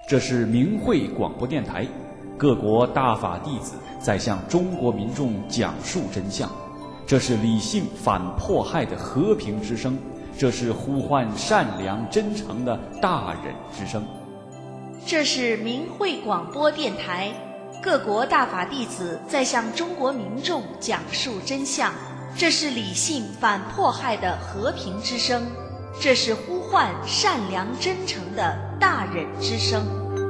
这是明慧广播电台，各国大法弟子在向中国民众讲述真相。这是理性反迫害的和平之声，这是呼唤善良真诚的大忍之声。 这是明慧广播电台，各国大法弟子在向中国民众讲述真相。这是理性反迫害的和平之声，这是呼唤善良真诚的大忍之声。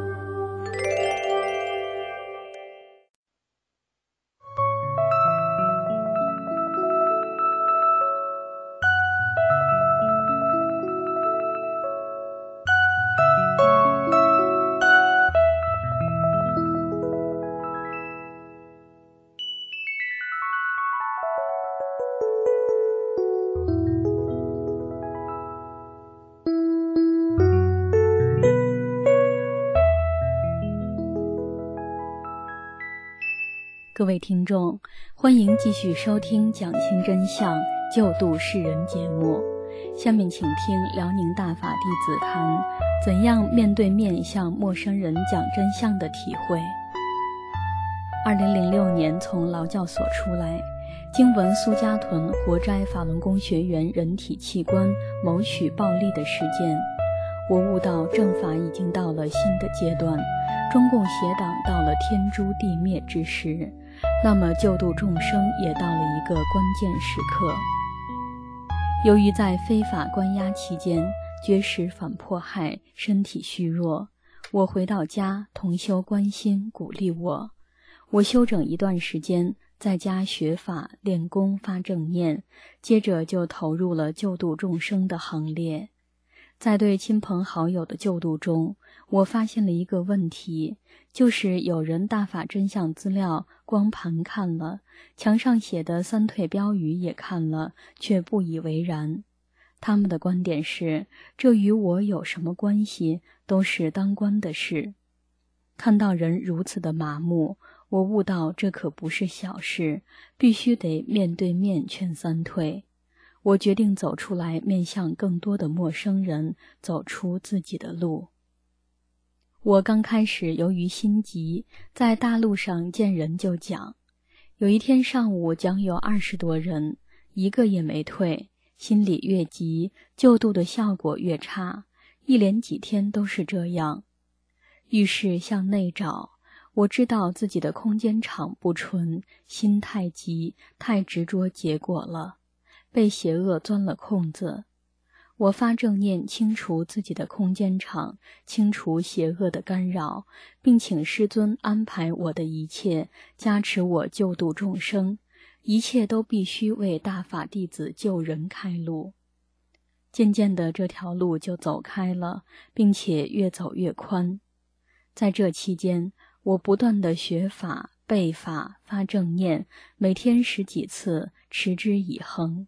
各位听众，欢迎继续收听讲清真相救度世人节目。下面请听辽宁大法弟子谈怎样面对面向陌生人讲真相的体会。2006年从劳教所出来，经闻苏家屯活摘法轮功学员人体器官谋取暴利的事件，我悟到正法已经到了新的阶段，中共邪党到了天诛地灭之时，那么救度众生也到了一个关键时刻。由于在非法关押期间绝食反迫害，身体虚弱，我回到家，同修关心鼓励我。我休整一段时间，在家学法练功发正念，接着就投入了救度众生的行列。在对亲朋好友的救度中，我发现了一个问题，就是有人大法真相资料光盘看了，墙上写的三退标语也看了，却不以为然。他们的观点是，这与我有什么关系，都是当官的事。看到人如此的麻木，我悟到这可不是小事，必须得面对面劝三退。我决定走出来，面向更多的陌生人，走出自己的路。我刚开始由于心急，在大路上见人就讲。有一天上午讲有20多人，一个也没退，心里越急，救度的效果越差，一连几天都是这样。遇事向内找，我知道自己的空间场不纯，心太急，太执着结果了，被邪恶钻了空子。我发正念清除自己的空间场，清除邪恶的干扰，并请师尊安排我的一切，加持我救度众生，一切都必须为大法弟子救人开路。渐渐的这条路就走开了，并且越走越宽。在这期间，我不断地学法、背法、发正念，每天10几次，持之以恒。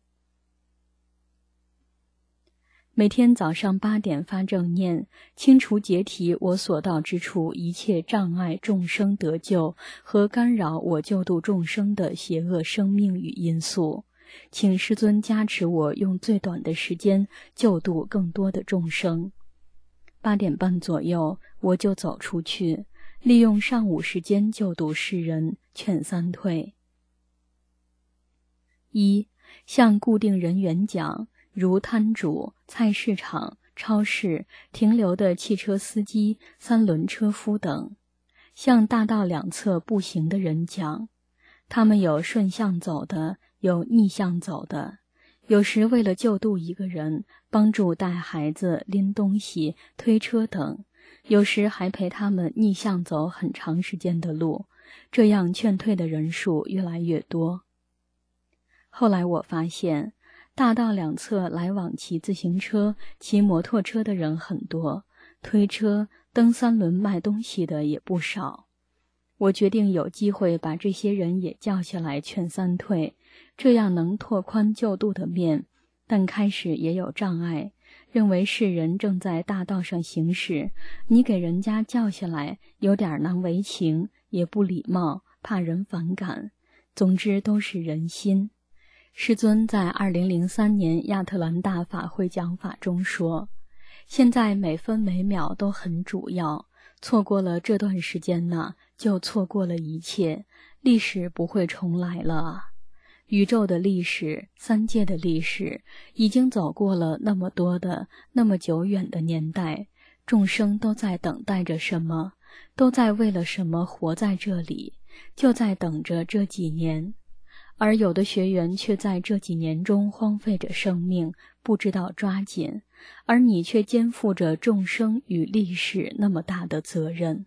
每天早上8点发正念，清除解体我所到之处一切障碍众生得救和干扰我救度众生的邪恶生命与因素，请师尊加持我用最短的时间救度更多的众生。8点半左右，我就走出去，利用上午时间救度世人，劝三退。1. 向固定人员讲，如摊主、菜市场、超市、停留的汽车司机、三轮车夫等，向大道两侧步行的人讲。他们有顺向走的，有逆向走的，有时为了救度一个人，帮助带孩子、拎东西、推车等，有时还陪他们逆向走很长时间的路，这样劝退的人数越来越多。后来我发现，大道两侧来往骑自行车、骑摩托车的人很多，推车、蹬三轮卖东西的也不少。我决定有机会把这些人也叫下来劝三退，这样能拓宽救度的面，但开始也有障碍，认为世人正在大道上行驶，你给人家叫下来有点难为情，也不礼貌，怕人反感。总之都是人心。师尊在2003年亚特兰大法会讲法中说，现在每分每秒都很主要， 错过了这段时间呢，就错过了一切，历史不会重来了啊！宇宙的历史，三界的历史，已经走过了那么多的、那么久远的年代，众生都在等待着什么，都在为了什么活在这里，就在等着这几年。而有的学员却在这几年中荒废着生命，不知道抓紧，而你却肩负着众生与历史那么大的责任。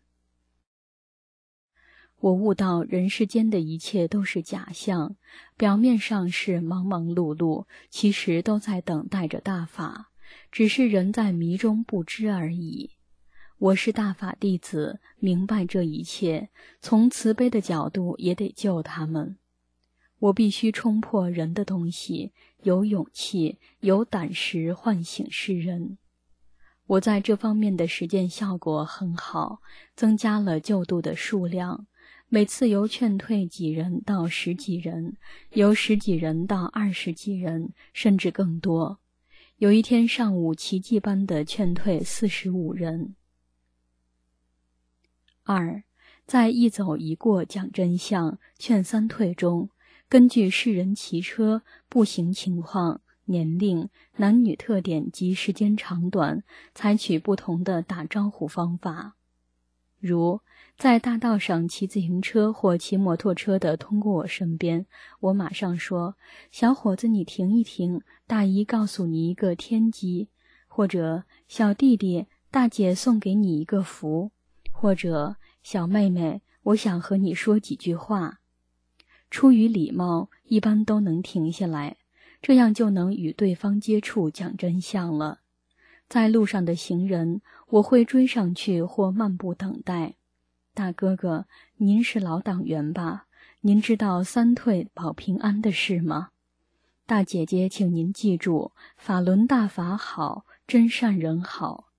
我悟到人世间的一切都是假象，表面上是忙忙碌碌，其实都在等待着大法，只是人在迷中不知而已。我是大法弟子，明白这一切，从慈悲的角度也得救他们。我必须冲破人的东西，有勇气，有胆识唤醒世人。我在这方面的实践效果很好，增加了救度的数量，每次由劝退几人到10几人，由10几人到20几人，甚至更多。有一天上午奇迹般的劝退45人。2. 在一走一过讲真相劝三退中，根据世人骑车、步行情况、年龄、男女特点及时间长短，采取不同的打招呼方法。如在大道上骑自行车或骑摩托车的通过我身边，我马上说：小伙子，你停一停，大姨告诉你一个天机，或者小弟弟，大姐送给你一个福，或者小妹妹，我想和你说几句话。出于礼貌，一般都能停下来，这样就能与对方接触讲真相了。在路上的行人，我会追上去或漫步等待。大哥哥，您是老党员吧？您知道三退保平安的事吗？大姐姐，请您记住，法轮大法好，真善人好。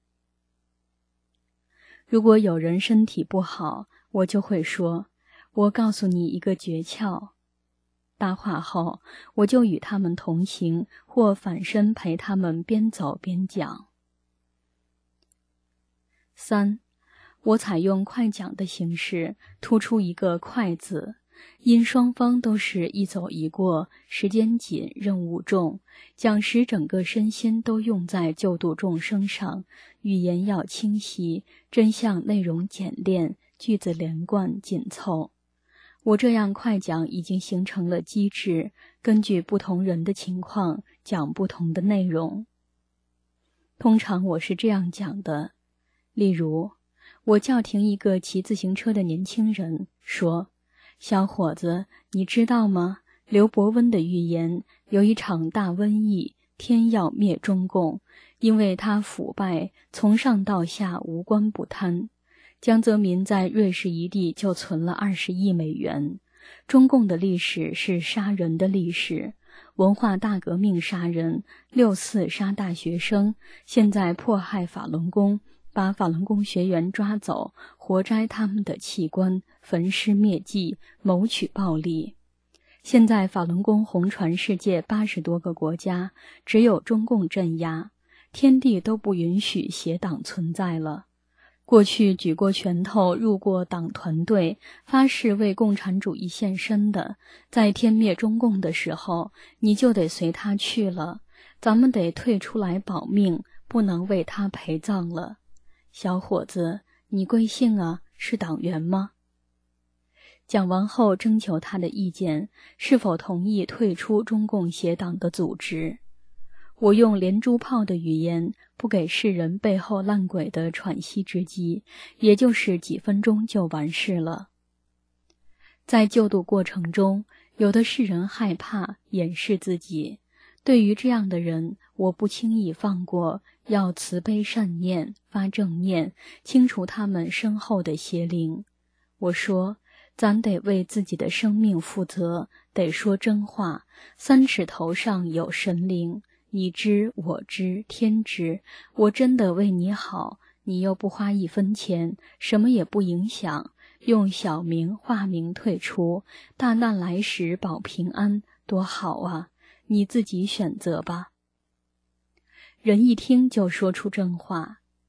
如果有人身体不好，我就会说：我告诉你一个诀窍。搭话后，我就与他们同行，或反身陪他们边走边讲。3. 我采用快讲的形式，突出一个快字，因双方都是一走一过，时间紧，任务重，讲时整个身心都用在救度众生上，语言要清晰，真相内容简练，句子连贯紧凑。我这样快讲已经形成了机制，根据不同人的情况讲不同的内容。通常我是这样讲的，例如我叫停一个骑自行车的年轻人，说：小伙子，你知道吗？刘伯温的预言，有一场大瘟疫，天要灭中共，因为他腐败，从上到下无官不贪。江泽民在瑞士一地就存了20亿美元。中共的历史是杀人的历史，文化大革命杀人，6·4杀大学生，现在迫害法轮功，把法轮功学员抓走，活摘他们的器官，焚尸灭迹，谋取暴利。现在法轮功红传世界80多个国家，只有中共镇压，天地都不允许邪党存在了。过去举过拳头入过党团队，发誓为共产主义献身的，在天灭中共的时候，你就得随他去了，咱们得退出来保命，不能为他陪葬了。小伙子，你贵姓啊？是党员吗？讲完后征求他的意见，是否同意退出中共邪党的组织。我用连珠炮的语言，不给世人背后烂鬼的喘息之机，也就是几分钟就完事了。在救度过程中，有的世人害怕掩饰自己，对于这样的人，我不轻易放过，要慈悲善念，发正念，清除他们身后的邪灵。我说，咱得为自己的生命负责，得说真话，3尺头上有神灵，你知我知天知，我真的为你好，你又不花1分钱，什么也不影响，用小名化名退出，大难来时保平安，多好啊，你自己选择吧。人一听就说出真话。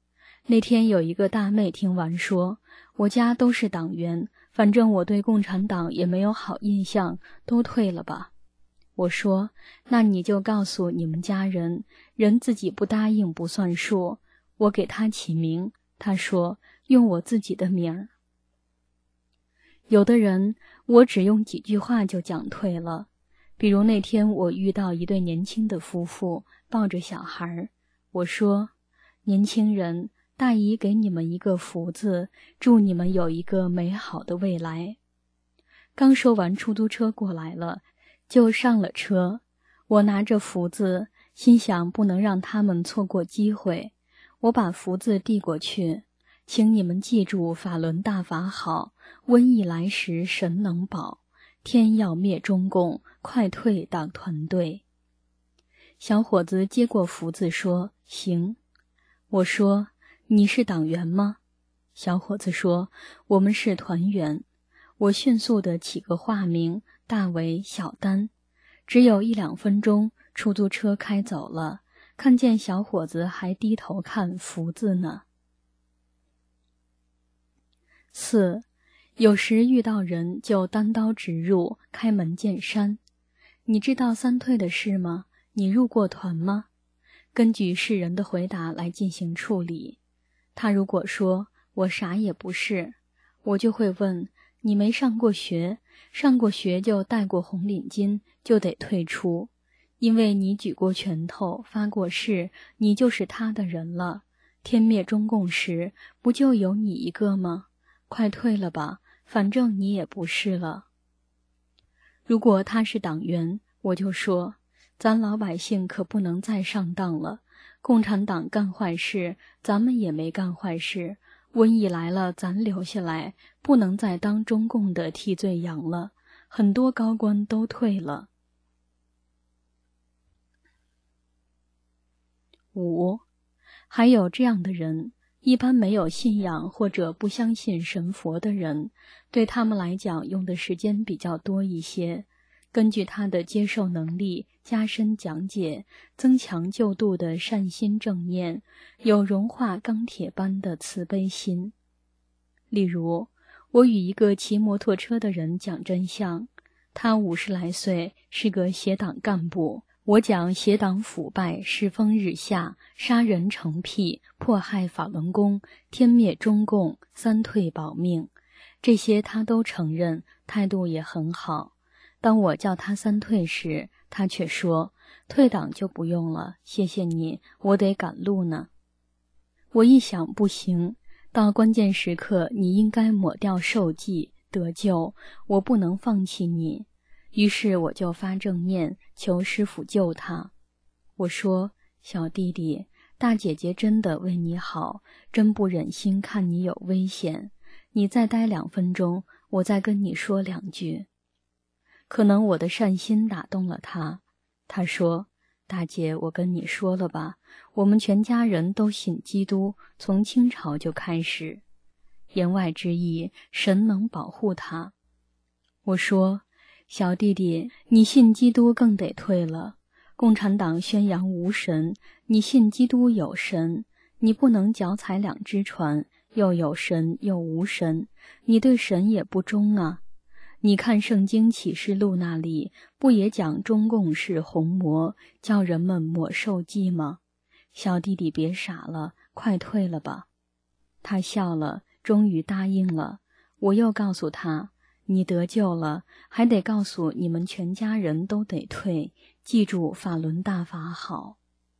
那天有一个大妹听完说，我家都是党员，反正我对共产党也没有好印象，都退了吧。我说，那你就告诉你们家人，人自己不答应不算数。我给他起名，他说用我自己的名儿。有的人我只用几句话就讲退了，比如那天我遇到一对年轻的夫妇抱着小孩，我说，年轻人，大姨给你们一个福字，祝你们有一个美好的未来。刚说完，出租车过来了，就上了车。我拿着福字，心想不能让他们错过机会，我把福字递过去，请你们记住法轮大法好，瘟疫来时神能保，天要灭中共，快退党团队。小伙子接过福字说，行。我说，你是党员吗？小伙子说，我们是团员。我迅速地起个化名，大为小丹。只有1-2分钟，出租车开走了，看见小伙子还低头看福字呢。4. 有时遇到人就单刀直入，开门见山。你知道三退的事吗？你入过团吗？根据世人的回答来进行处理。他如果说我啥也不是，我就会问，你没上过学，上过学就戴过红领巾，就得退出，因为你举过拳头，发过誓，你就是他的人了。天灭中共时，不就有你一个吗？快退了吧，反正你也不是了。如果他是党员，我就说，咱老百姓可不能再上当了，共产党干坏事，咱们也没干坏事，瘟疫来了咱留下来，不能再当中共的替罪羊了，很多高官都退了。5. 还有这样的人，一般没有信仰或者不相信神佛的人，对他们来讲用的时间比较多一些，根据他的接受能力加深讲解，增强救度的善心正念，有融化钢铁般的慈悲心。例如，我与一个骑摩托车的人讲真相，他50来岁，是个协党干部。我讲协党腐败，世风日下，杀人成癖，迫害法轮功，天灭中共，三退保命，这些他都承认，态度也很好。当我叫他三退时，他却说，退党就不用了，谢谢你，我得赶路呢。我一想不行，到关键时刻你应该抹掉受记，得救，我不能放弃你。于是我就发正念，求师父救他。我说，小弟弟，大姐姐真的为你好，真不忍心看你有危险，你再待2分钟，我再跟你说2句。可能我的善心打动了他，他说，大姐，我跟你说了吧，我们全家人都信基督，从清朝就开始。言外之意，神能保护他。我说，小弟弟，你信基督更得退了。共产党宣扬无神，你信基督有神，你不能脚踩2只船，又有神又无神，你对神也不忠啊。你看圣经启示录那里，不也讲中共是红魔，叫人们抹受记吗？小弟弟别傻了，快退了吧。他笑了，终于答应了。我又告诉他，你得救了，还得告诉你们全家人都得退，记住法轮大法好。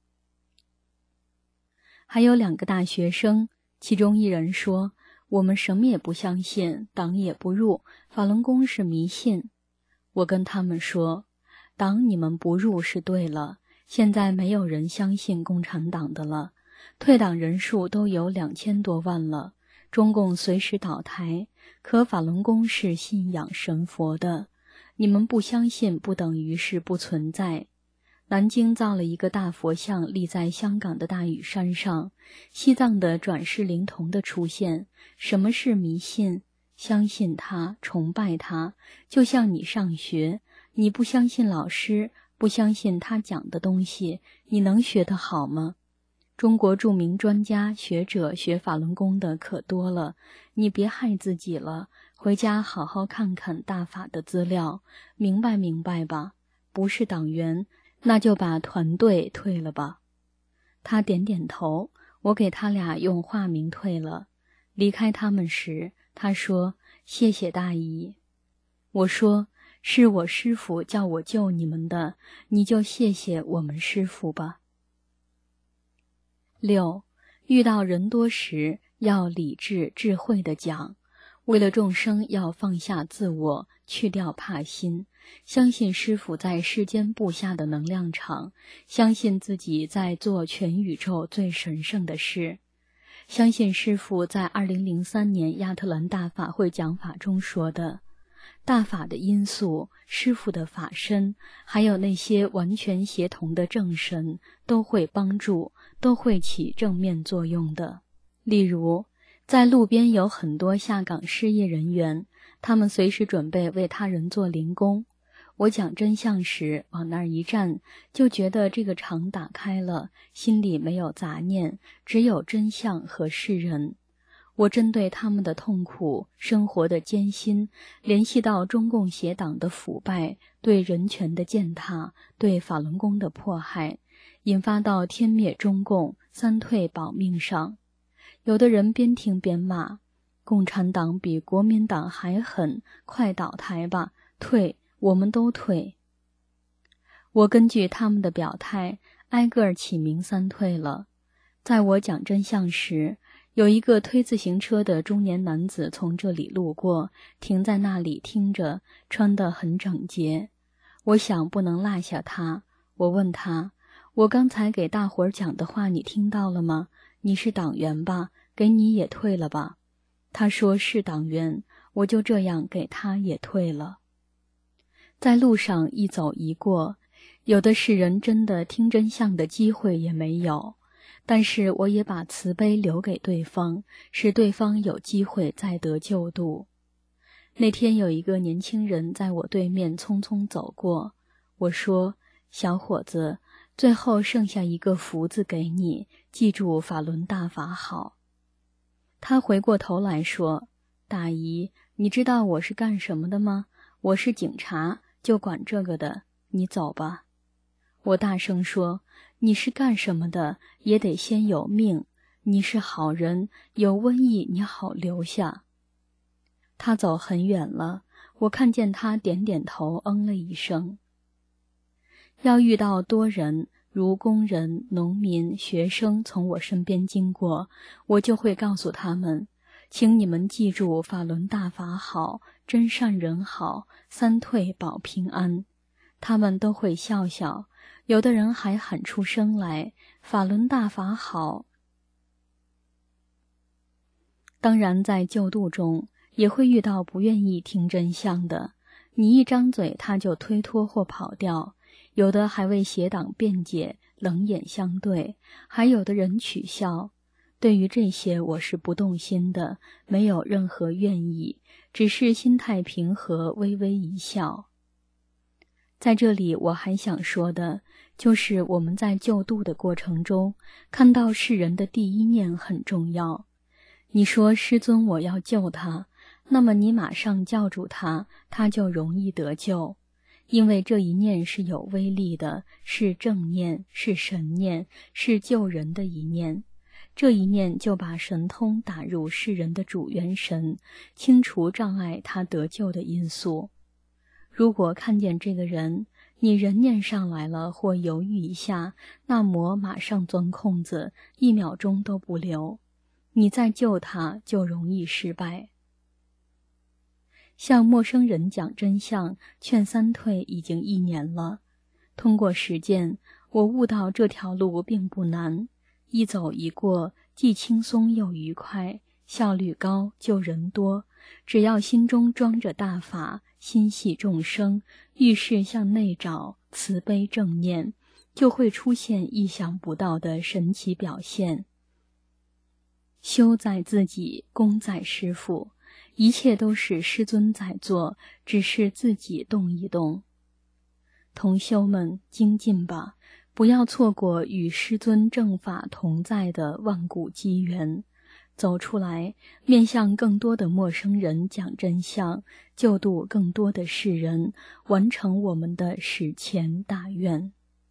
还有2个大学生，其中一人说，我们什么也不相信，党也不入，法轮功是迷信。我跟他们说，党你们不入是对了，现在没有人相信共产党的了，退党人数都有2000多万了，中共随时倒台，可法轮功是信仰神佛的，你们不相信不等于是不存在。南京造了一个大佛像立在香港的大屿山上，西藏的转世灵童的出现。什么是迷信？相信他，崇拜他，就像你上学，你不相信老师，不相信他讲的东西，你能学得好吗？ 中国著名专家学者学法轮功的可多了，你别害自己了，回家好好看看大法的资料，明白吧？不是党员，那就把团队退了吧。他点点头，我给他俩用化名退了。离开他们时，他说：“谢谢大姨。”我说：“是我师父叫我救你们的，你就谢谢我们师父吧。”6. 遇到人多时，要理智智慧地讲，为了众生要放下自我，去掉怕心，相信师父在世间布下的能量场，相信自己在做全宇宙最神圣的事，相信师父在2003年亚特兰大法会讲法中说的，大法的因素，师父的法身，还有那些完全协同的正神，都会帮助，都会起正面作用的。例如，在路边有很多下岗失业人员，他们随时准备为他人做零工。我讲真相时，往那儿一站，就觉得这个场打开了，心里没有杂念，只有真相和世人。我针对他们的痛苦、生活的艰辛，联系到中共邪党的腐败、对人权的践踏、对法轮功的迫害，引发到天灭中共、三退保命上。有的人边听边骂，共产党比国民党还狠，快倒台吧，退，我们都退。我根据他们的表态，挨个儿起名三退了。在我讲真相时，有一个推自行车的中年男子从这里路过，停在那里听着，穿得很整洁。我想不能落下他，我问他：“我刚才给大伙儿讲的话你听到了吗？你是党员吧？给你也退了吧？”他说是党员，我就这样给他也退了。在路上一走一过，有的是人真的听真相的机会也没有，但是我也把慈悲留给对方，使对方有机会再得救度。那天有一个年轻人在我对面匆匆走过，我说：“小伙子，最后剩下一个福字给你，记住法轮大法好。”他回过头来说：“大姨，你知道我是干什么的吗？我是警察，就管这个的，你走吧。”我大声说：“你是干什么的，也得先有命。你是好人，有瘟疫你好留下。”他走很远了，我看见他点点头，嗯了一声。要遇到多人，如工人、农民、学生从我身边经过，我就会告诉他们：“请你们记住法轮大法好，真善人好，三退保平安。”他们都会笑笑，有的人还喊出声来：“法轮大法好。”当然，在救度中也会遇到不愿意听真相的，你一张嘴他就推脱或跑掉，有的还为邪党辩解，冷眼相对，还有的人取笑。对于这些我是不动心的，没有任何怨意，只是心态平和，微微一笑。在这里我还想说的，就是我们在救度的过程中，看到世人的第一念很重要。你说师尊我要救他，那么你马上叫住他，他就容易得救。因为这一念是有威力的，是正念，是神念，是救人的一念。这一念就把神通打入世人的主元神，清除障碍他得救的因素。如果看见这个人，你人念上来了或犹豫一下，那魔马上钻空子，1秒钟都不留，你再救他就容易失败。向陌生人讲真相，劝三退已经1年了。通过实践，我悟到这条路并不难，一走一过，既轻松又愉快，效率高，救人多。只要心中装着大法，心系众生，遇事向内找，慈悲正念，就会出现意想不到的神奇表现。修在自己，功在师父，一切都是师尊在做，只是自己动一动。同修们精进吧， 不要错过与师尊正法同在的万古机缘，走出来，面向更多的陌生人讲真相，救度更多的世人，完成我们的史前大愿。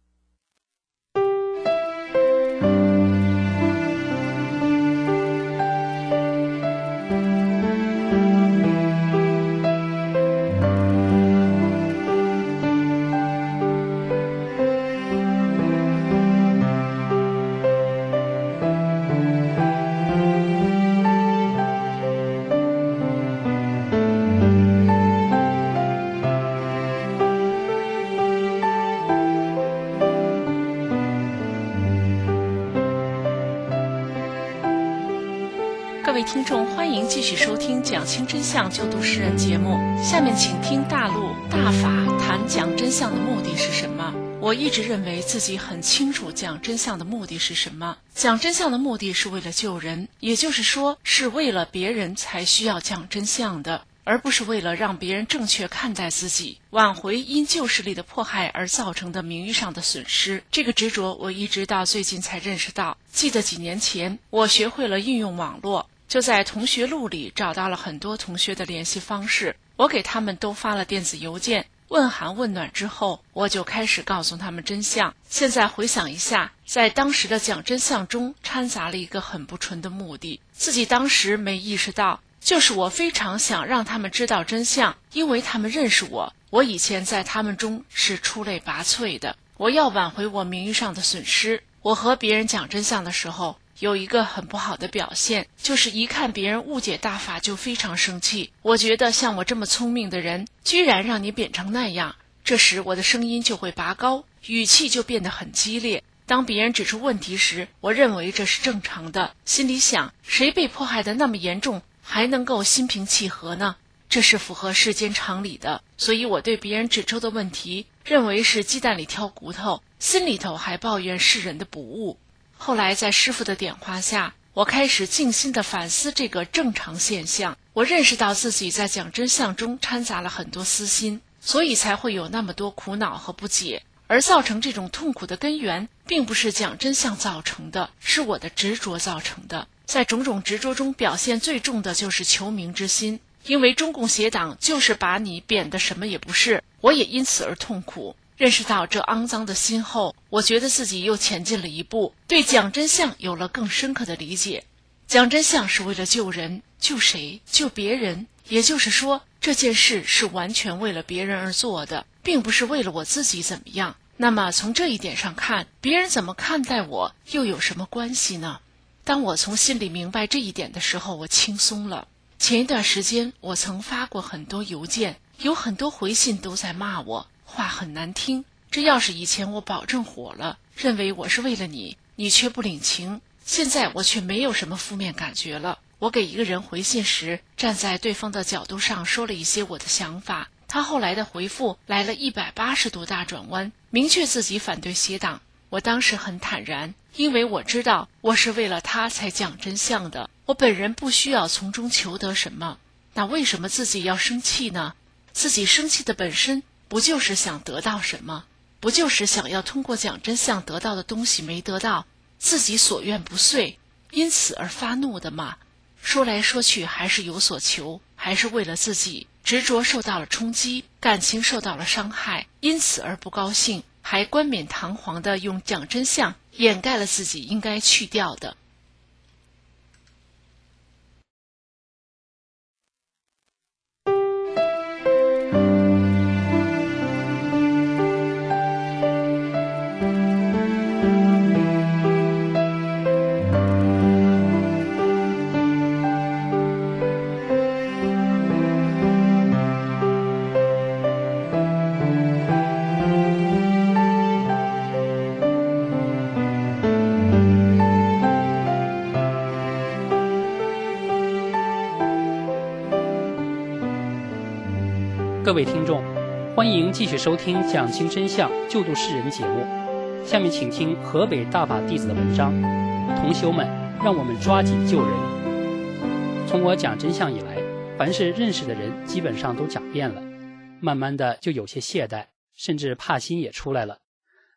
各位听众，欢迎继续收听讲清真相救度世人节目。下面请听大陆大法谈讲真相的目的是什么。我一直认为自己很清楚讲真相的目的是什么。讲真相的目的是为了救人，也就是说是为了别人才需要讲真相的，而不是为了让别人正确看待自己，挽回因旧势力的迫害而造成的名誉上的损失。这个执着我一直到最近才认识到。记得几年前我学会了运用网络，就在同学录里找到了很多同学的联系方式，我给他们都发了电子邮件，问寒问暖之后，我就开始告诉他们真相。现在回想一下，在当时的讲真相中掺杂了一个很不纯的目的，自己当时没意识到，就是我非常想让他们知道真相，因为他们认识我，我以前在他们中是出类拔萃的，我要挽回我名誉上的损失。我和别人讲真相的时候，有一个很不好的表现，就是一看别人误解大法就非常生气。我觉得像我这么聪明的人，居然让你贬成那样，这时我的声音就会拔高，语气就变得很激烈。当别人指出问题时，我认为这是正常的，心里想，谁被迫害得那么严重，还能够心平气和呢？这是符合世间常理的。所以我对别人指出的问题，认为是鸡蛋里挑骨头，心里头还抱怨世人的不悟。后来在师父的点化下，我开始静心地反思这个正常现象。我认识到自己在讲真相中掺杂了很多私心，所以才会有那么多苦恼和不解。而造成这种痛苦的根源，并不是讲真相造成的，是我的执着造成的。在种种执着中表现最重的就是求名之心，因为中共邪党就是把你贬得什么也不是，我也因此而痛苦。认识到这肮脏的心后，我觉得自己又前进了一步，对讲真相有了更深刻的理解。讲真相是为了救人，救谁？救别人。也就是说，这件事是完全为了别人而做的，并不是为了我自己怎么样。那么从这一点上看，别人怎么看待我又有什么关系呢？当我从心里明白这一点的时候，我轻松了。前一段时间我曾发过很多邮件，有很多回信都在骂我，话很难听。这要是以前我保证火了，认为我是为了你，你却不领情，现在我却没有什么负面感觉了。我给一个人回信时，站在对方的角度上说了一些我的想法，他后来的回复来了180度大转弯，明确自己反对邪党。我当时很坦然，因为我知道我是为了他才讲真相的，我本人不需要从中求得什么。那为什么自己要生气呢？自己生气的本身不就是想得到什么？不就是想要通过讲真相得到的东西没得到，自己所愿不遂，因此而发怒的吗？说来说去还是有所求，还是为了自己，执着受到了冲击，感情受到了伤害，因此而不高兴，还冠冕堂皇地用讲真相掩盖了自己应该去掉的。 各位听众，欢迎继续收听讲清真相救度世人节目。下面请听河北大法弟子的文章，同修们，让我们抓紧救人。从我讲真相以来，凡是认识的人基本上都讲遍了，慢慢的就有些懈怠，甚至怕心也出来了。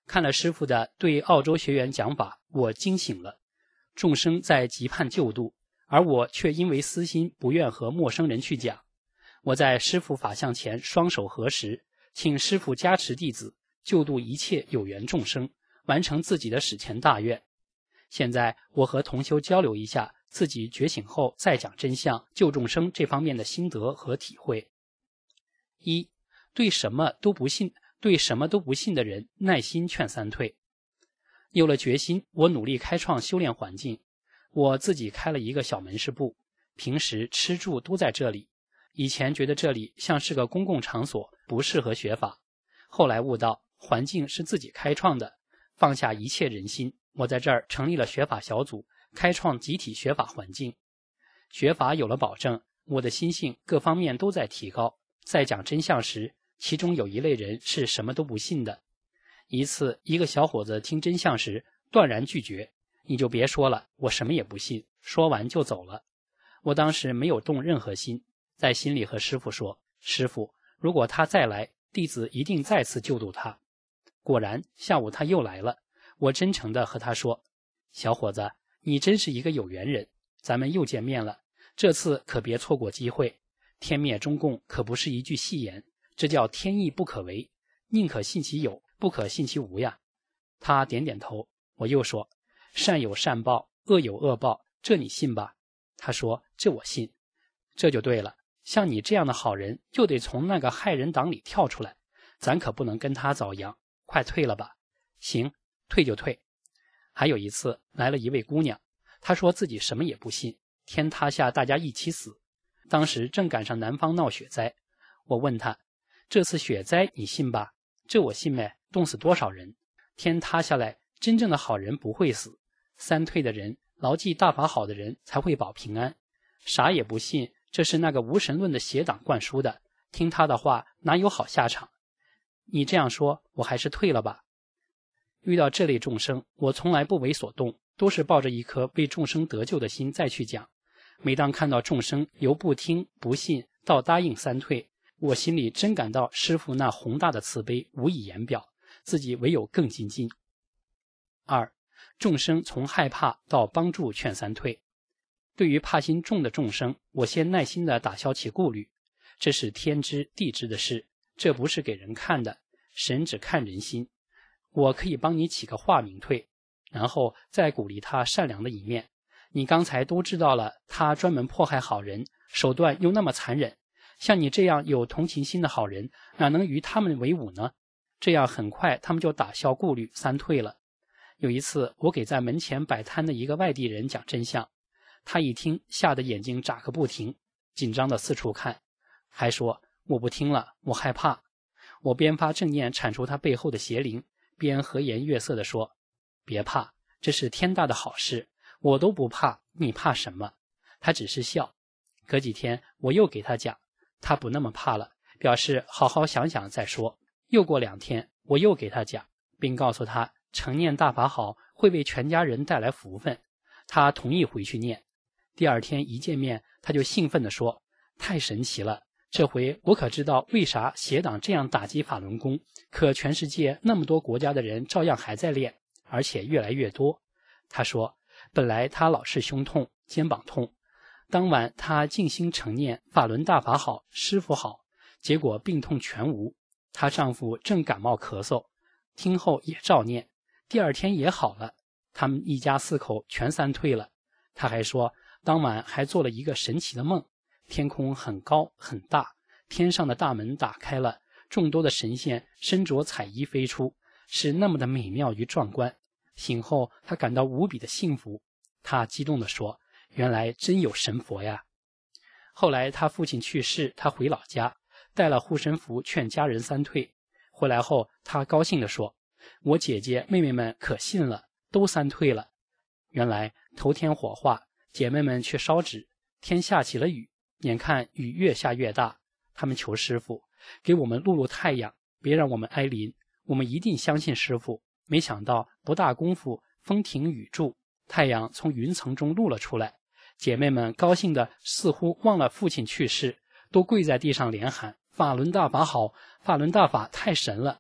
看了师父的对澳洲学员讲法，我惊醒了。众生在急盼救度，而我却因为私心不愿和陌生人去讲。我在师父法像前双手合十，请师父加持弟子，救度一切有缘众生，完成自己的史前大愿。现在我和同修交流一下自己觉醒后再讲真相救众生这方面的心得和体会。一，对什么都不信的人，耐心劝三退。有了决心，我努力开创修炼环境。我自己开了一个小门市部，平时吃住都在这里。以前觉得这里像是个公共场所，不适合学法。后来悟到环境是自己开创的，放下一切人心，我在这儿成立了学法小组，开创集体学法环境。学法有了保证，我的心性各方面都在提高。在讲真相时，其中有一类人是什么都不信的。一次，一个小伙子听真相时断然拒绝，你就别说了，我什么也不信，说完就走了。我当时没有动任何心，在心里和师父说，师父，如果他再来，弟子一定再次救度他。果然下午他又来了，我真诚地和他说，小伙子，你真是一个有缘人，咱们又见面了，这次可别错过机会。天灭中共可不是一句戏言，这叫天意不可违，宁可信其有，不可信其无呀。他点点头。我又说，善有善报，恶有恶报，这你信吧？他说，这我信。这就对了，像你这样的好人就得从那个害人党里跳出来，咱可不能跟他遭殃，快退了吧。行，退就退。还有一次来了一位姑娘，她说自己什么也不信，天塌下大家一起死。当时正赶上南方闹雪灾，我问她，这次雪灾你信吧？这我信呗，冻死多少人？天塌下来，真正的好人不会死，三退的人，牢记大法好的人才会保平安。啥也不信，这是那个无神论的邪党灌输的，听他的话哪有好下场？你这样说，我还是退了吧。遇到这类众生，我从来不为所动，都是抱着一颗为众生得救的心再去讲。每当看到众生由不听不信到答应三退，我心里真感到师父那宏大的慈悲无以言表，自己唯有更精进。二，众生从害怕到帮助劝三退。对于怕心重的众生，我先耐心地打消其顾虑，这是天知地知的事，这不是给人看的，神只看人心。我可以帮你起个化名退，然后再鼓励他善良的一面。你刚才都知道了，他专门迫害好人，手段又那么残忍，像你这样有同情心的好人，哪能与他们为伍呢？这样很快他们就打消顾虑，三退了。有一次，我给在门前摆摊的一个外地人讲真相，他一听吓得眼睛眨个不停，紧张的四处看，还说我不听了，我害怕。我边发正念铲除他背后的邪灵，边和颜悦色地说，别怕，这是天大的好事，我都不怕，你怕什么？他只是笑。隔几天我又给他讲，他不那么怕了，表示好好想想再说。又过2天我又给他讲，并告诉他成念大法好会为全家人带来福分，他同意回去念。第2天一见面，他就兴奋地说，太神奇了，这回我可知道为啥邪党这样打击法轮功，可全世界那么多国家的人照样还在练，而且越来越多。他说本来他老是胸痛肩膀痛，当晚他静心成念法轮大法好师父好，结果病痛全无。她丈夫正感冒咳嗽，听后也照念，第2天也好了，他们一家4口全三退了。他还说当晚还做了一个神奇的梦，天空很高很大，天上的大门打开了，众多的神仙身着彩衣飞出，是那么的美妙与壮观。醒后他感到无比的幸福，他激动地说，原来真有神佛呀。后来他父亲去世，他回老家带了护身符劝家人三退，回来后他高兴地说，我姐姐妹妹们可信了，都三退了。原来头天火化，姐妹们去烧纸，天下起了雨，眼看雨越下越大，他们求师父给我们露太阳，别让我们挨淋，我们一定相信师父。没想到不大功夫，风停雨住，太阳从云层中露了出来，姐妹们高兴的似乎忘了父亲去世，都跪在地上连喊，法轮大法好，法轮大法太神了。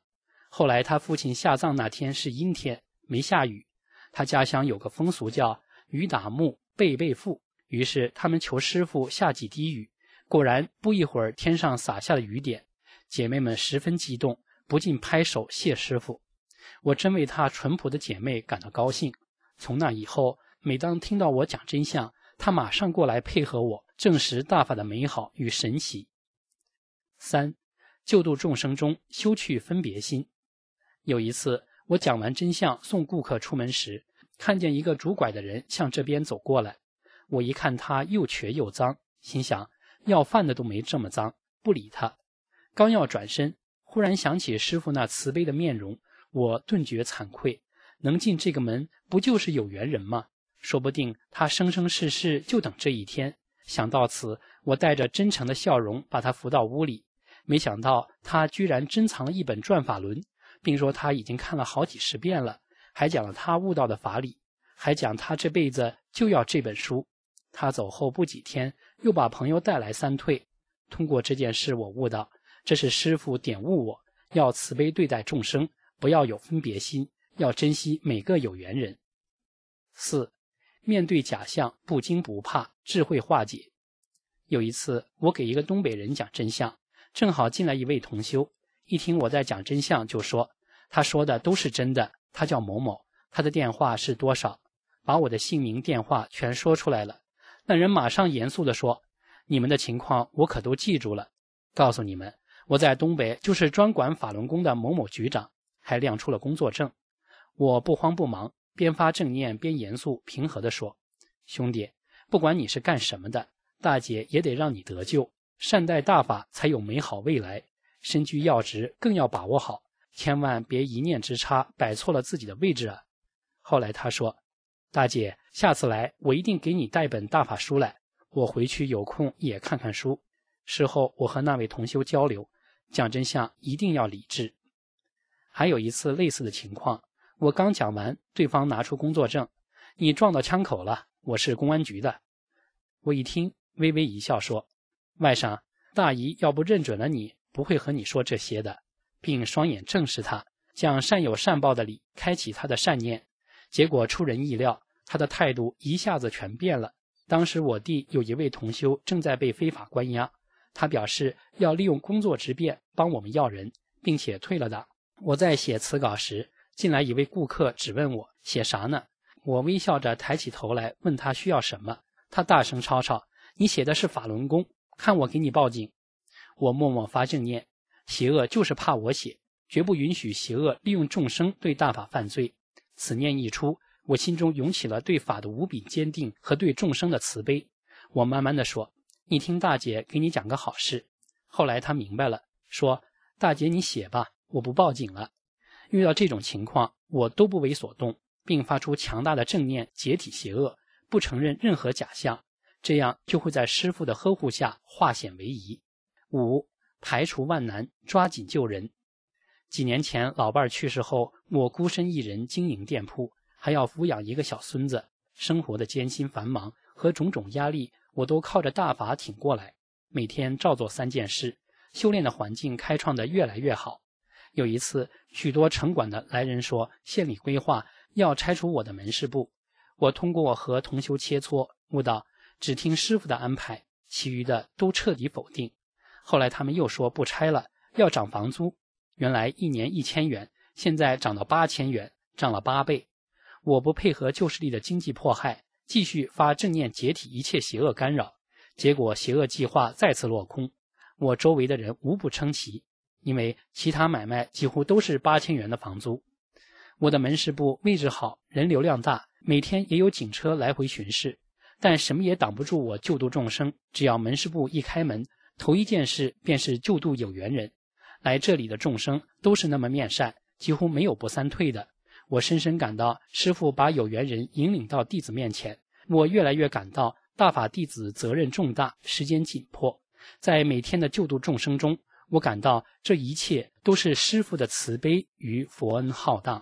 后来他父亲下葬那天是阴天，没下雨。他家乡有个风俗叫雨打木辈辈富，于是他们求师傅下几滴雨，果然不一会儿天上洒下了雨点，姐妹们十分激动，不禁拍手谢师傅。我真为她淳朴的姐妹感到高兴。从那以后，每当听到我讲真相，她马上过来配合我，证实大法的美好与神奇。3. 救度众生中修去分别心。有一次，我讲完真相送顾客出门时，看见一个拄拐的人向这边走过来。我一看他又瘸又脏，心想要饭的都没这么脏，不理他。刚要转身，忽然想起师父那慈悲的面容，我顿觉惭愧。能进这个门，不就是有缘人吗？说不定他生生世世就等这一天。想到此，我带着真诚的笑容把他扶到屋里。没想到他居然珍藏了一本转法轮，并说他已经看了好几10遍了，还讲了他悟到的法理，还讲他这辈子就要这本书。他走后不几天，又把朋友带来3退。通过这件事，我悟到这是师父点悟我，要慈悲对待众生，不要有分别心，要珍惜每个有缘人。4. 面对假象不惊不怕，智慧化解。有一次，我给一个东北人讲真相，正好进来一位同修，一听我在讲真相就说，他说的都是真的，他叫某某，他的电话是多少，把我的姓名电话全说出来了。那人马上严肃地说，你们的情况我可都记住了，告诉你们，我在东北就是专管法轮功的某某局长，还亮出了工作证。我不慌不忙，边发正念边严肃平和地说，兄弟，不管你是干什么的，大姐也得让你得救，善待大法才有美好未来，身居要职更要把握好，千万别一念之差摆错了自己的位置啊。后来他说，大姐，下次来我一定给你带本大法书来，我回去有空也看看书。事后我和那位同修交流，讲真相一定要理智。还有一次类似的情况，我刚讲完，对方拿出工作证，你撞到枪口了，我是公安局的。我一听微微一笑说，外甥，大姨要不认准了你，不会和你说这些的，并双眼正视他，讲善有善报的理，开启他的善念。结果出人意料，他的态度一下子全变了。当时我弟有一位同修正在被非法关押，他表示要利用工作之便帮我们要人，并且退了档。我在写词稿时，进来一位顾客只问我写啥呢，我微笑着抬起头来问他需要什么，他大声吵吵，你写的是法轮功，看我给你报警。我默默发正念，邪恶就是怕我写，绝不允许邪恶利用众生对大法犯罪。此念一出，我心中涌起了对法的无比坚定和对众生的慈悲。我慢慢地说，你听大姐给你讲个好事。后来她明白了，说，大姐你写吧，我不报警了。遇到这种情况，我都不为所动，并发出强大的正念解体邪恶，不承认任何假象，这样就会在师父的呵护下化险为夷。5. 排除万难，抓紧救人。几年前老伴去世后，我孤身一人经营店铺，还要抚养一个小孙子，生活的艰辛繁忙和种种压力，我都靠着大法挺过来，每天照做3件事，修炼的环境开创得越来越好。有一次，许多城管的来人说县里规划要拆除我的门市部，我通过和同修切磋，悟到只听师父的安排，其余的都彻底否定。后来他们又说不拆了，要涨房租，原来1年1000元，现在涨到8000元，涨了8倍。我不配合旧势力的经济迫害，继续发正念解体一切邪恶干扰，结果邪恶计划再次落空。我周围的人无不称奇，因为其他买卖几乎都是8000元的房租。我的门市部位置好，人流量大，每天也有警车来回巡视，但什么也挡不住我救度众生。只要门市部一开门，头一件事便是救度有缘人。来这里的众生都是那么面善，几乎没有不三退的。我深深感到师父把有缘人引领到弟子面前，我越来越感到大法弟子责任重大，时间紧迫。在每天的救度众生中，我感到这一切都是师父的慈悲与佛恩浩荡。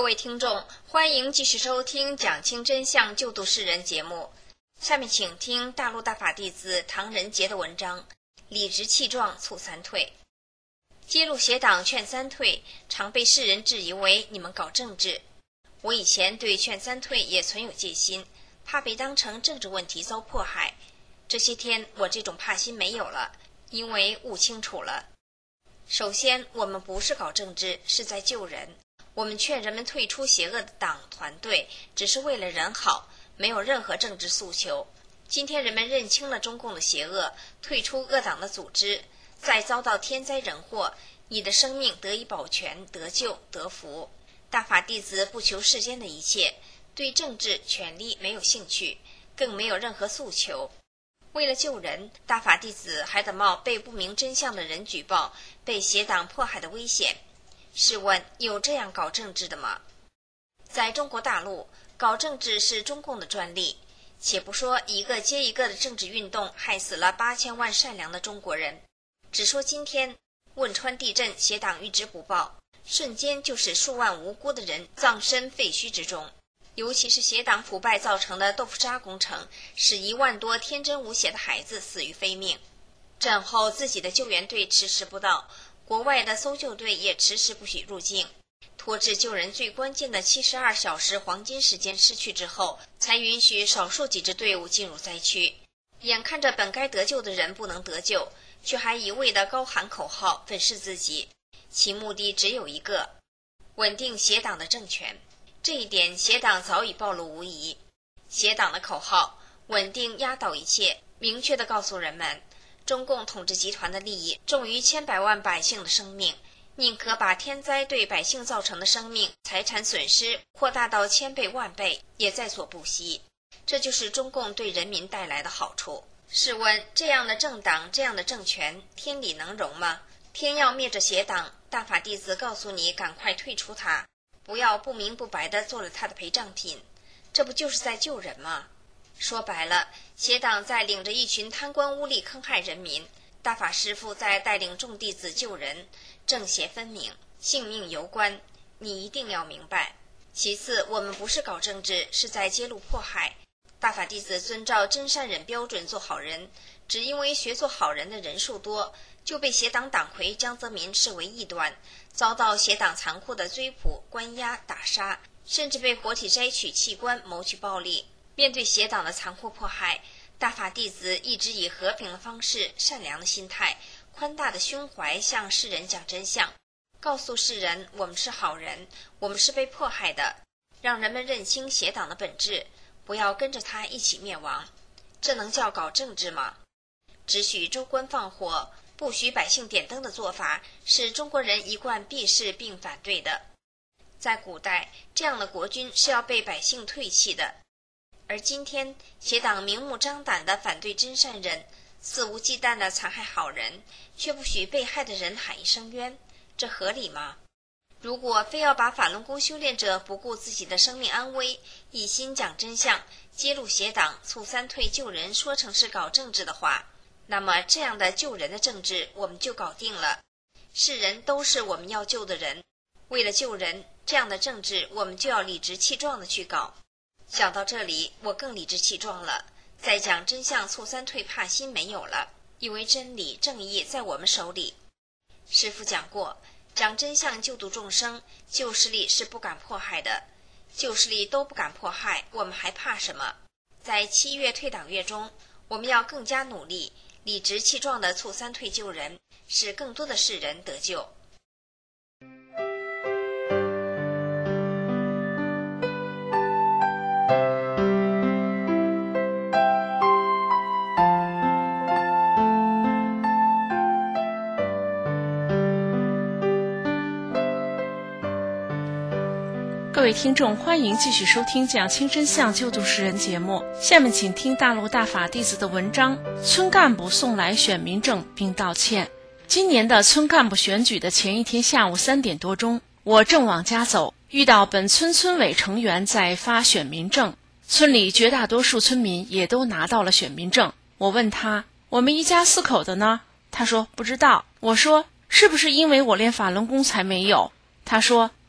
位听众，欢迎继续收听讲清真相救度世人节目。下面请听大陆大法弟子唐人杰的文章，理直气壮促三退。揭露邪党劝三退，常被世人质疑为你们搞政治。我以前对劝三退也存有戒心，怕被当成政治问题遭迫害。这些天我这种怕心没有了，因为悟清楚了。首先，我们不是搞政治，是在救人。我们劝人们退出邪恶的党团队，只是为了人好，没有任何政治诉求。今天人们认清了中共的邪恶，退出恶党的组织，再遭到天灾人祸，你的生命得以保全、得救、得福。大法弟子不求世间的一切，对政治、权力没有兴趣，更没有任何诉求。为了救人，大法弟子还得冒被不明真相的人举报、被邪党迫害的危险。试问，有这样搞政治的吗？在中国大陆，搞政治是中共的专利。且不说一个接一个的政治运动害死了8000万善良的中国人，只说今天汶川地震，邪党预知不报，瞬间就使数万无辜的人葬身废墟之中。尤其是邪党腐败造成的豆腐渣工程，使1万多天真无邪的孩子死于非命。战后自己的救援队迟迟不到，国外的搜救队也迟迟不许入境，拖至救人最关键的72小时黄金时间失去之后，才允许少数几支队伍进入灾区。眼看着本该得救的人不能得救，却还一味地高喊口号粉饰自己，其目的只有一个：稳定邪党的政权。这一点邪党早已暴露无遗。邪党的口号稳定压倒一切，明确地告诉人们，中共统治集团的利益重于千百万百姓的生命，宁可把天灾对百姓造成的生命、财产损失扩大到1000倍、万倍，也在所不惜。这就是中共对人民带来的好处。试问，这样的政党、这样的政权，天理能容吗？天要灭着邪党，大法弟子告诉你，赶快退出它，不要不明不白地做了他的陪葬品，这不就是在救人吗？说白了，邪党在领着一群贪官污吏坑害人民，大法师父在带领众弟子救人，正邪分明，性命攸关，你一定要明白。其次，我们不是搞政治，是在揭露迫害。大法弟子遵照真善忍标准做好人，只因为学做好人的人数多，就被邪党党魁江泽民视为异端，遭到邪党残酷的追捕、关押、打杀，甚至被活体摘取器官谋取暴利。面对邪党的残酷迫害，大法弟子一直以和平的方式、善良的心态、宽大的胸怀向世人讲真相，告诉世人我们是好人，我们是被迫害的，让人们认清邪党的本质，不要跟着他一起灭亡。这能叫搞政治吗？只许州官放火，不许百姓点灯的做法，是中国人一贯避视并反对的。在古代，这样的国君是要被百姓唾弃的。而今天，邪党明目张胆地反对真善忍，肆无忌惮地残害好人，却不许被害的人喊一声冤，这合理吗？如果非要把法轮功修炼者不顾自己的生命安危，一心讲真相，揭露邪党，促三退救人说成是搞政治的话，那么这样的救人的政治我们就搞定了。世人都是我们要救的人，为了救人，这样的政治我们就要理直气壮地去搞。想到这里，我更理直气壮了，再讲真相促三退怕心没有了，因为真理正义在我们手里。师父讲过，讲真相救度众生，旧势力是不敢迫害的，旧势力都不敢迫害，我们还怕什么？在7月退党月中，我们要更加努力，理直气壮地促三退救人，使更多的世人得救。 各位听众，欢迎继续收听讲清真相救度世人节目。下面请听大陆大法弟子的文章，村干部送来选民证并道歉。今年的村干部选举的前一天下午3点多钟，我正往家走，遇到本村村委成员在发选民证，村里绝大多数村民也都拿到了选民证。我问他，我们一家4口的呢？他说不知道。我说，是不是因为我连法轮功才没有？他说，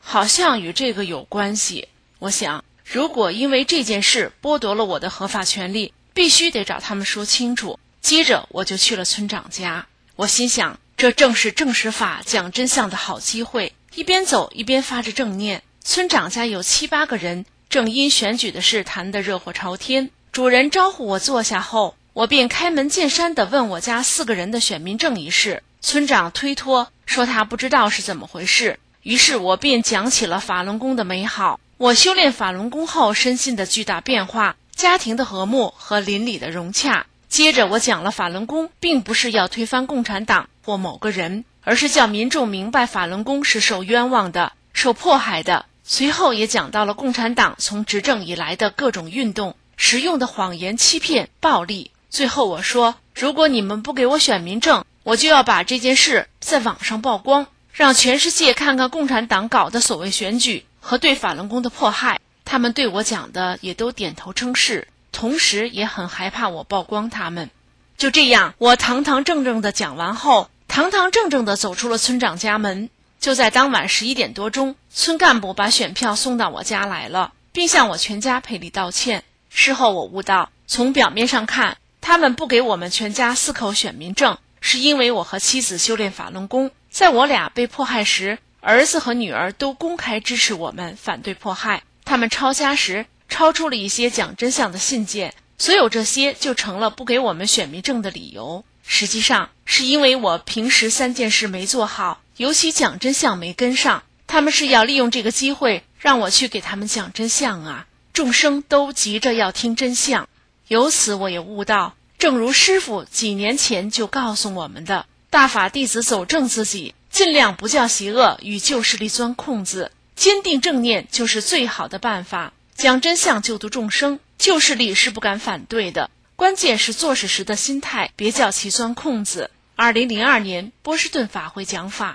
好像与这个有关系。我想，如果因为这件事剥夺了我的合法权利，必须得找他们说清楚。接着我就去了村长家，我心想，这正是证实法讲真相的好机会。一边走一边发着正念。村长家有7、8个人，正因选举的事谈得热火朝天。主人招呼我坐下后，我便开门见山地问我家4个人的选民证一事。村长推脱说他不知道是怎么回事，于是我便讲起了法轮功的美好，我修炼法轮功后身心的巨大变化，家庭的和睦和邻里的融洽。接着我讲了法轮功并不是要推翻共产党或某个人，而是叫民众明白法轮功是受冤枉的、受迫害的。随后也讲到了共产党从执政以来的各种运动，使用的谎言、欺骗、暴力。最后我说，如果你们不给我选民证，我就要把这件事在网上曝光，让全世界看看共产党搞的所谓选举和对法轮功的迫害。他们对我讲的也都点头称是，同时也很害怕我曝光他们。就这样，我堂堂正正地讲完后，堂堂正正地走出了村长家门。就在当晚11点多钟，村干部把选票送到我家来了，并向我全家赔礼道歉。事后我悟到，从表面上看，他们不给我们全家4口选民证，是因为我和妻子修炼法轮功，在我俩被迫害时，儿子和女儿都公开支持我们，反对迫害。他们抄家时抄出了一些讲真相的信件，所有这些就成了不给我们选民证的理由。实际上是因为我平时3件事没做好，尤其讲真相没跟上，他们是要利用这个机会让我去给他们讲真相啊！众生都急着要听真相。由此我也悟到，正如师父几年前就告诉我们的，大法弟子走正自己，尽量不叫邪恶与旧势力钻空子，坚定正念就是最好的办法。讲真相救度众生，旧势力是不敢反对的，关键是做事时的心态，别叫其钻空子。2002年波士顿法会讲法。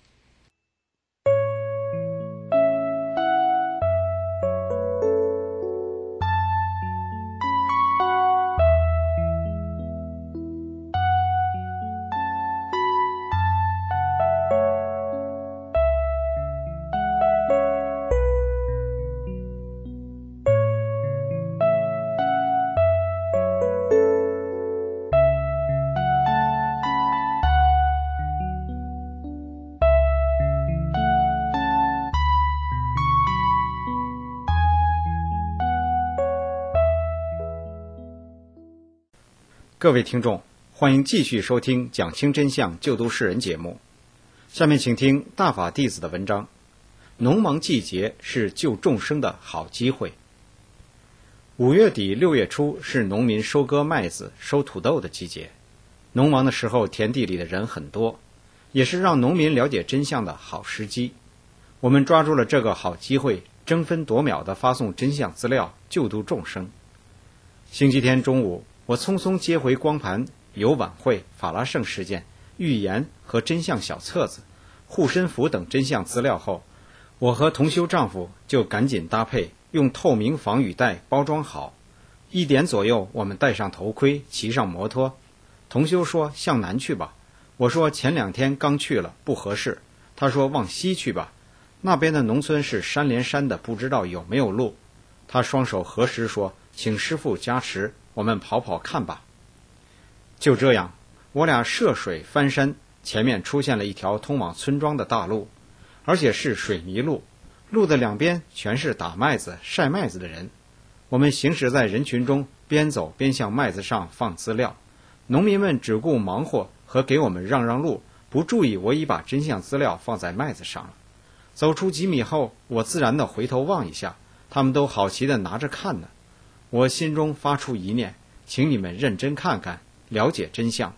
各位听众，欢迎继续收听讲清真相救度世人节目。下面请听大法弟子的文章。农忙季节是救众生的好机会。5月底6月初是农民收割麦子、收土豆的季节。农忙的时候，田地里的人很多，也是让农民了解真相的好时机。我们抓住了这个好机会，争分夺秒地发送真相资料，救度众生。星期天中午，我匆匆接回光盘、有晚会、法拉盛事件、预言和真相小册子、护身符等真相资料后，我和同修丈夫就赶紧搭配，用透明防雨袋包装好。1点左右，我们戴上头盔，骑上摩托。同修说向南去吧，我说前2天刚去了，不合适。他说往西去吧，那边的农村是山连山的，不知道有没有路。他双手合十说，请师父加持，我们跑跑看吧。就这样，我俩涉水翻山，前面出现了一条通往村庄的大路，而且是水泥路，路的2边全是打麦子、晒麦子的人。我们行驶在人群中，边走边向麦子上放资料。农民们只顾忙活和给我们让路，不注意我已把真相资料放在麦子上了。走出几米后，我自然地回头望一下，他们都好奇地拿着看呢。我心中发出一念，请你们认真看看，了解真相。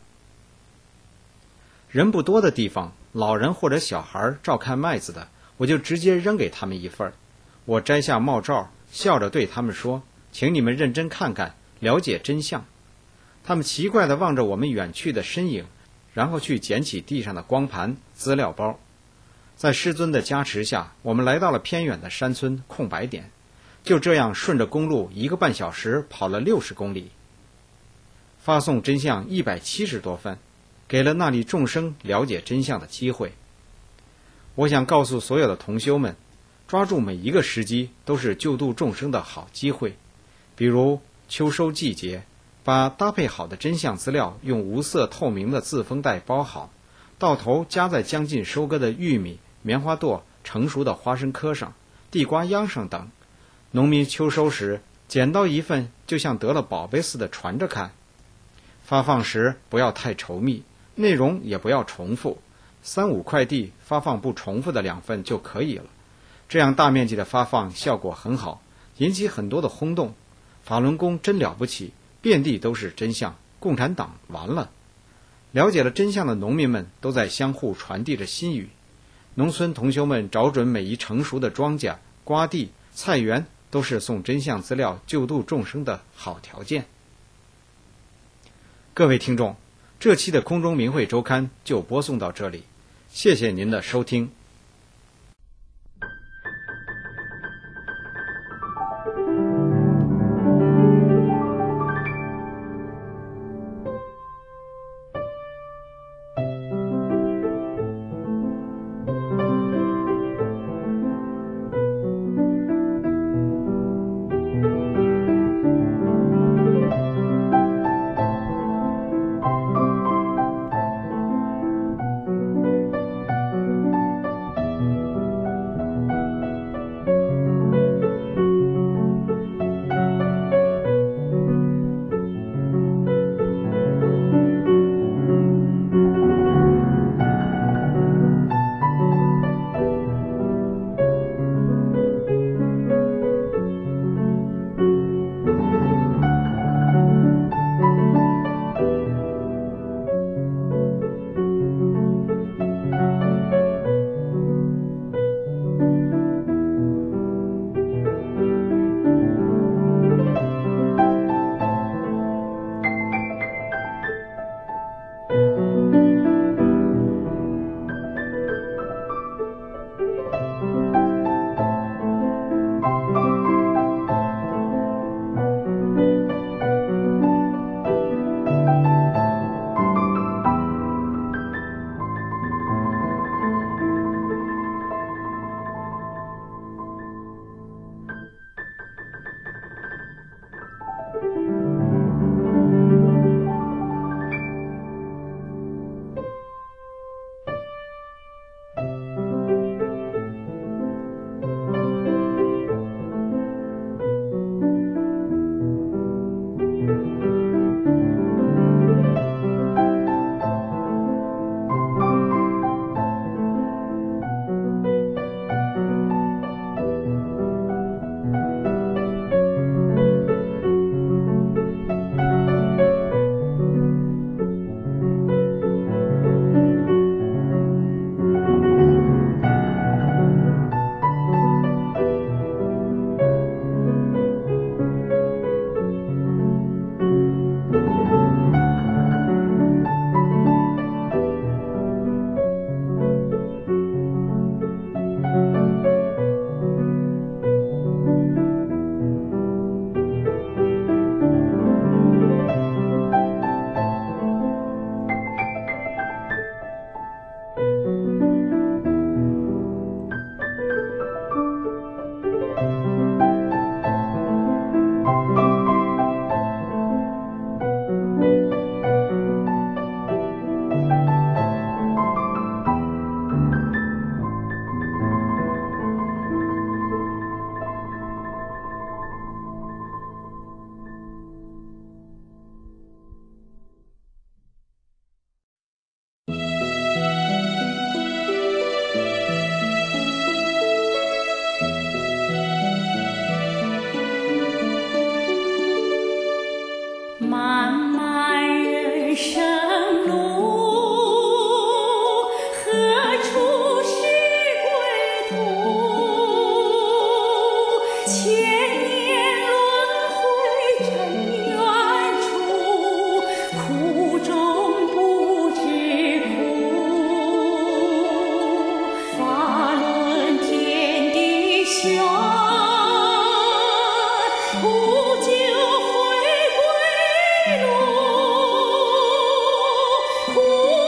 人不多的地方，老人或者小孩照看麦子的，我就直接扔给他们一份。我摘下帽罩，笑着对他们说，请你们认真看看，了解真相。他们奇怪地望着我们远去的身影，然后去捡起地上的光盘、资料包。在师尊的加持下，我们来到了偏远的山村空白点。就这样顺着公路1个半小时跑了60公里，发送真相170多份，给了那里众生了解真相的机会。我想告诉所有的同修们， 抓住每一个时机都是救度众生的好机会。比如秋收季节，把搭配好的真相资料用无色透明的自封袋包好，到头夹在将近收割的玉米、棉花垛、成熟的花生壳上、地瓜秧上等。农民秋收时捡到一份，就像得了宝贝似的传着看。发放时不要太稠密，内容也不要重复，3-5块地发放不重复的2份就可以了。这样大面积的发放效果很好，引起很多的轰动。法轮功真了不起，遍地都是真相，共产党完了。了解了真相的农民们都在相互传递着心语。农村同修们找准每一成熟的庄稼、瓜地、菜园，都是送真相资料救度众生的好条件。各位听众，这期的空中明慧周刊就播送到这里，谢谢您的收听。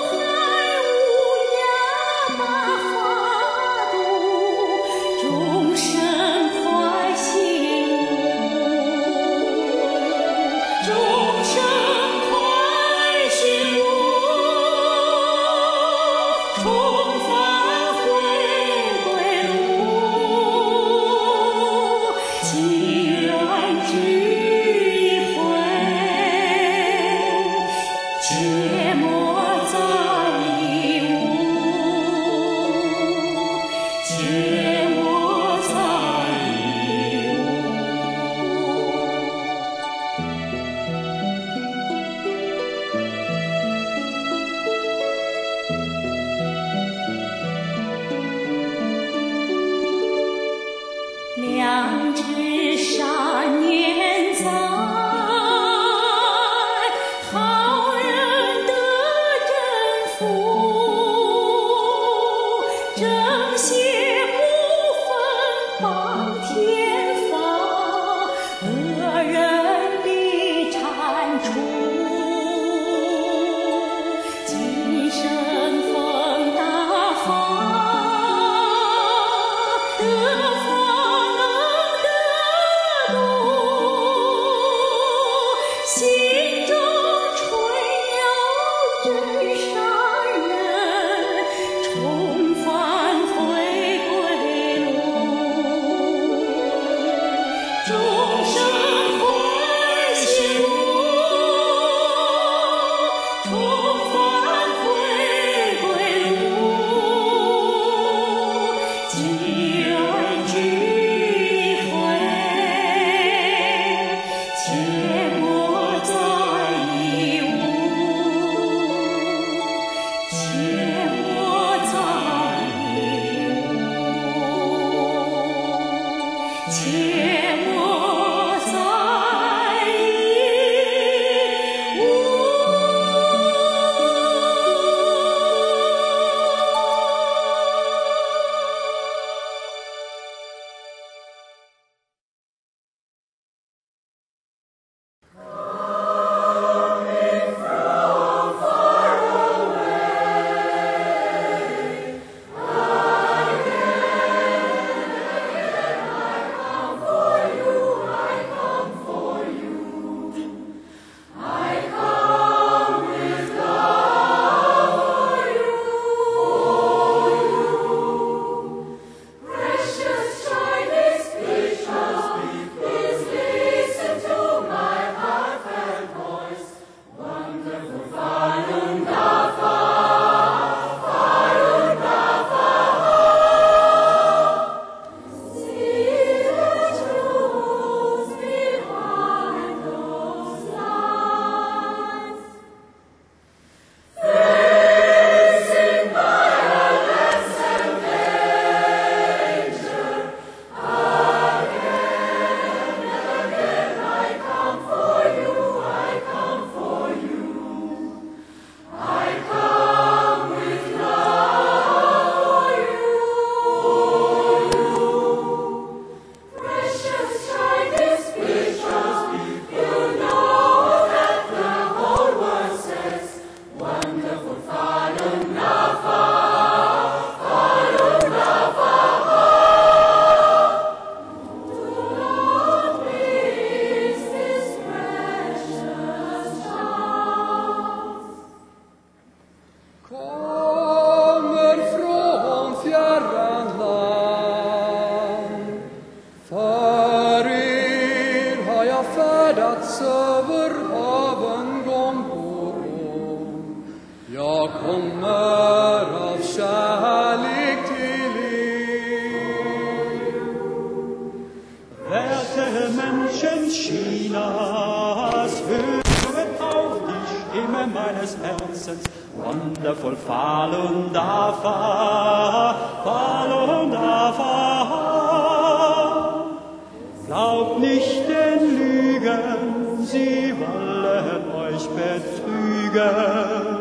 众 Menschen Chinas, höret auf die Stimme meines Herzens, wonderful Falun Dafa, Falun Dafa. Glaubt nicht den Lügen, sie wollen euch betrügen.